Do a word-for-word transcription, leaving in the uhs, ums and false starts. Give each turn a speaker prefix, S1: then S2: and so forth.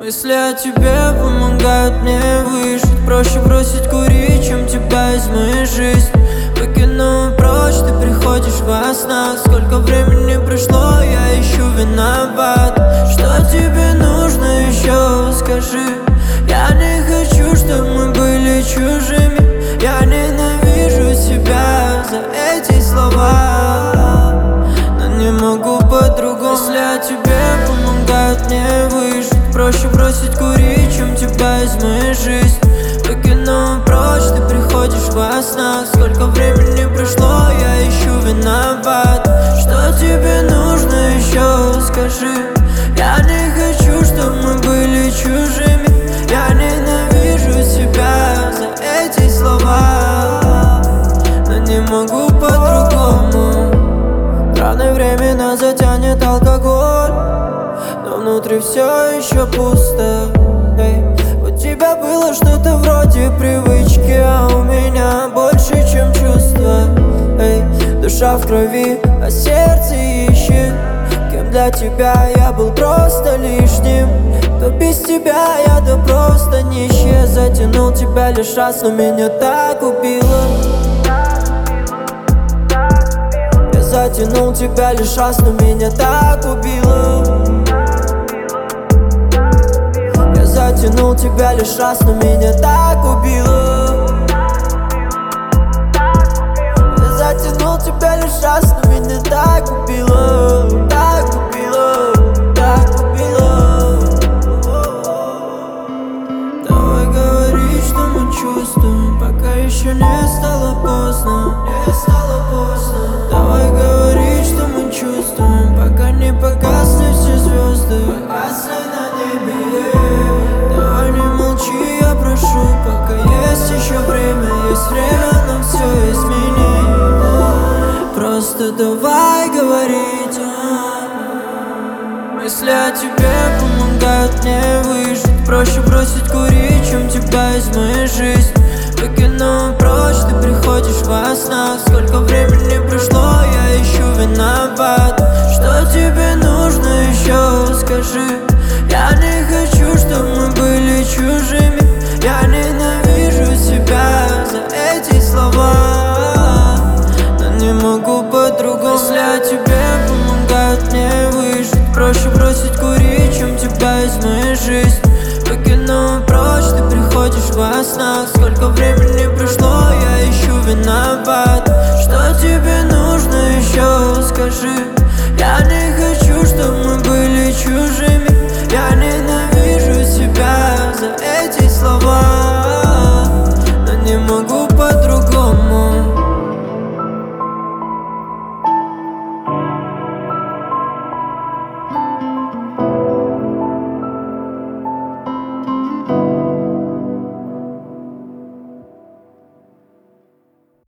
S1: Мысли о тебе помогают мне выжить. Проще бросить курить, чем тебя из моей жизни. Выкину прочь, ты приходишь во снах. Сколько времени прошло, я ищу виноват. Что тебе нужно еще, скажи. Я не хочу, чтобы мы были чужими. Я ненавижу себя за эти слова, но не могу по-другому. Мысли о тебе помогают мне выжить. Проще бросить курить, чем тебя из моей жизни. Выкину прочь, ты приходишь во снах. Сколько времени прошло, я ищу виноват. Что тебе нужно еще, скажи. Я не хочу, чтобы мы были чужими. Я ненавижу себя за эти слова, но не могу по-другому. Рано и временно затянет алкоголь, но внутри все еще пусто. Эй, у тебя было что-то вроде привычки, а у меня больше, чем чувства. Эй, душа в крови, а сердце ищет. Кем для тебя я был просто лишним. То без тебя я да просто нищий. Затянул тебя лишь раз, но меня так убило. Я затянул тебя лишь раз, но меня так убило. Я затянул тебя лишь раз, но меня так убило. Я затянул тебя лишь раз, но меня так убило. Так убило, так убило. Давай говорить, что мы чувствуем, пока еще не стало поздно. Не стало поздно. Давай говорить, что мы чувствуем, пока не погасли все звезды. Погасли на небе. Давай не молчи, я прошу, пока есть еще время. Есть время нам все изменить. Просто давай говорить. Мысли о тебе помогают мне выжить. Проще бросить курить, чем тебя из моей жизни. Выкину прочь, ты приходишь во снах. Сколько времени прошло, я ищу виноват. Что тебе нужно еще, скажи. Я не хочу, чтобы мы были чужими. Я ненавижу себя за эти слова, но не могу по-другому. Мысли о тебе помогают мне выжить. Проще бросить курить, чем тебя из моей жизни. Выкину прочь, ты приходишь во снах. Сколько времени прошло, я ищу виноват. Что тебе нужно еще, скажи. Я не